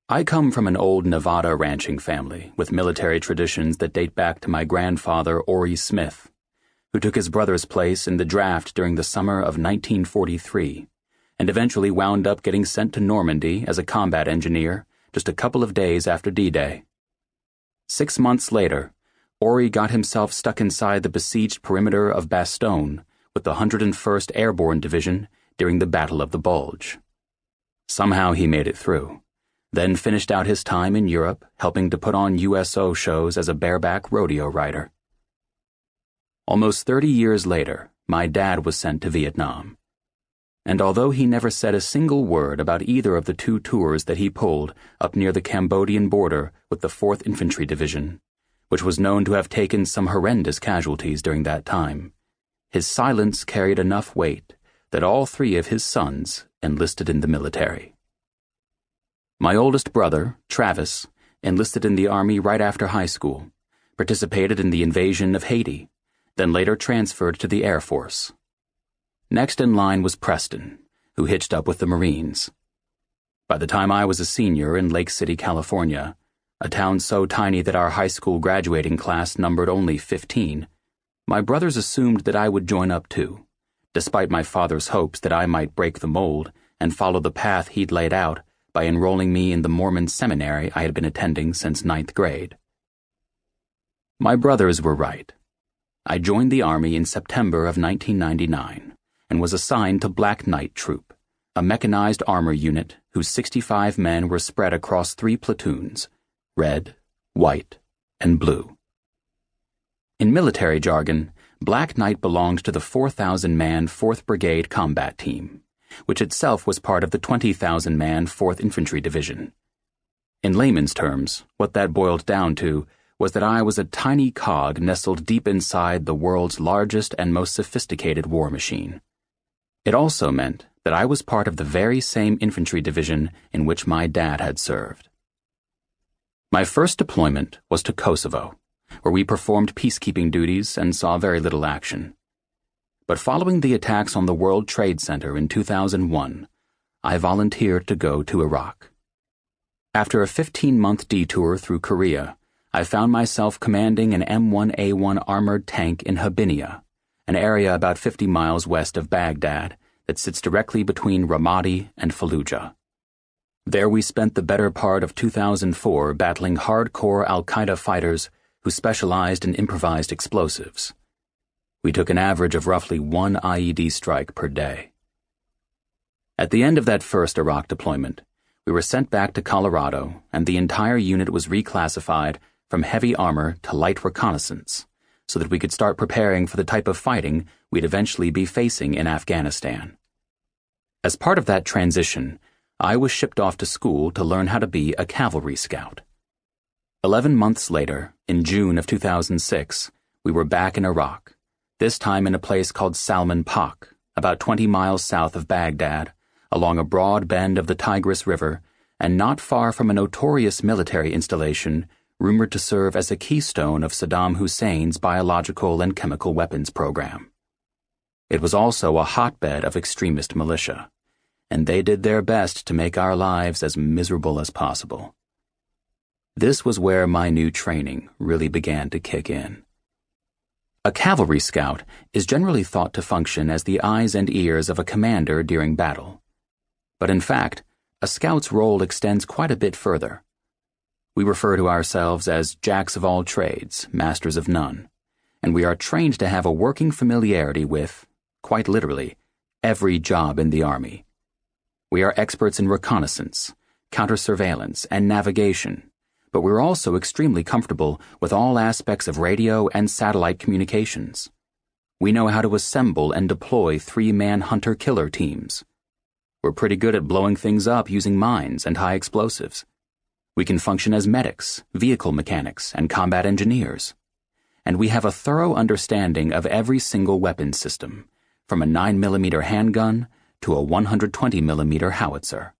I come from an old Nevada ranching family with military traditions that date back to my grandfather, Orry Smith, who took his brother's place in the draft during the summer of 1943 and eventually wound up getting sent to Normandy as a combat engineer just a couple of days after D-Day. 6 months later, Orry got himself stuck inside the besieged perimeter of Bastogne with the 101st Airborne Division during the Battle of the Bulge. Somehow he made it through, then finished out his time in Europe helping to put on USO shows as a bareback rodeo rider. Almost 30 years later, my dad was sent to Vietnam. And although he never said a single word about either of the 2 tours that he pulled up near the Cambodian border with the 4th Infantry Division, which was known to have taken some horrendous casualties during that time, his silence carried enough weight that all 3 of his sons enlisted in the military. My oldest brother, Travis, enlisted in the Army right after high school, participated in the invasion of Haiti, then later transferred to the Air Force. Next in line was Preston, who hitched up with the Marines. By the time I was a senior in Lake City, California, a town so tiny that our high school graduating class numbered only 15, my brothers assumed that I would join up too, despite my father's hopes that I might break the mold and follow the path he'd laid out by enrolling me in the Mormon seminary I had been attending since 9th grade. My brothers were right. I joined the Army in September of 1999 and was assigned to Black Knight Troop, a mechanized armor unit whose 65 men were spread across 3 platoons, red, white, and blue. In military jargon, Black Knight belonged to the 4,000-man 4th Brigade Combat Team, which itself was part of the 20,000-man 4th Infantry Division. In layman's terms, what that boiled down to was that I was a tiny cog nestled deep inside the world's largest and most sophisticated war machine. It also meant that I was part of the very same infantry division in which my dad had served. My first deployment was to Kosovo, where we performed peacekeeping duties and saw very little action. But following the attacks on the World Trade Center in 2001, I volunteered to go to Iraq. After a 15-month detour through Korea, I found myself commanding an M1A1 armored tank in Habinia, an area about 50 miles west of Baghdad that sits directly between Ramadi and Fallujah. There we spent the better part of 2004 battling hardcore al-Qaeda fighters who specialized in improvised explosives. We took an average of roughly 1 IED strike per day. At the end of that first Iraq deployment, we were sent back to Colorado, and the entire unit was reclassified from heavy armor to light reconnaissance, so that we could start preparing for the type of fighting we'd eventually be facing in Afghanistan. As part of that transition, I was shipped off to school to learn how to be a cavalry scout. 11 months later, in June of 2006, we were back in Iraq, this time in a place called Salman Pak, about 20 miles south of Baghdad, along a broad bend of the Tigris River, and not far from a notorious military installation rumored to serve as a keystone of Saddam Hussein's biological and chemical weapons program. It was also a hotbed of extremist militia, and they did their best to make our lives as miserable as possible. This was where my new training really began to kick in. A cavalry scout is generally thought to function as the eyes and ears of a commander during battle. But in fact, a scout's role extends quite a bit further. We refer to ourselves as jacks of all trades, masters of none, and we are trained to have a working familiarity with, quite literally, every job in the Army. We are experts in reconnaissance, counter-surveillance, and navigation, but we're also extremely comfortable with all aspects of radio and satellite communications. We know how to assemble and deploy 3-man hunter-killer teams. We're pretty good at blowing things up using mines and high explosives. We can function as medics, vehicle mechanics, and combat engineers. And we have a thorough understanding of every single weapons system, from a 9mm handgun to a 120mm howitzer.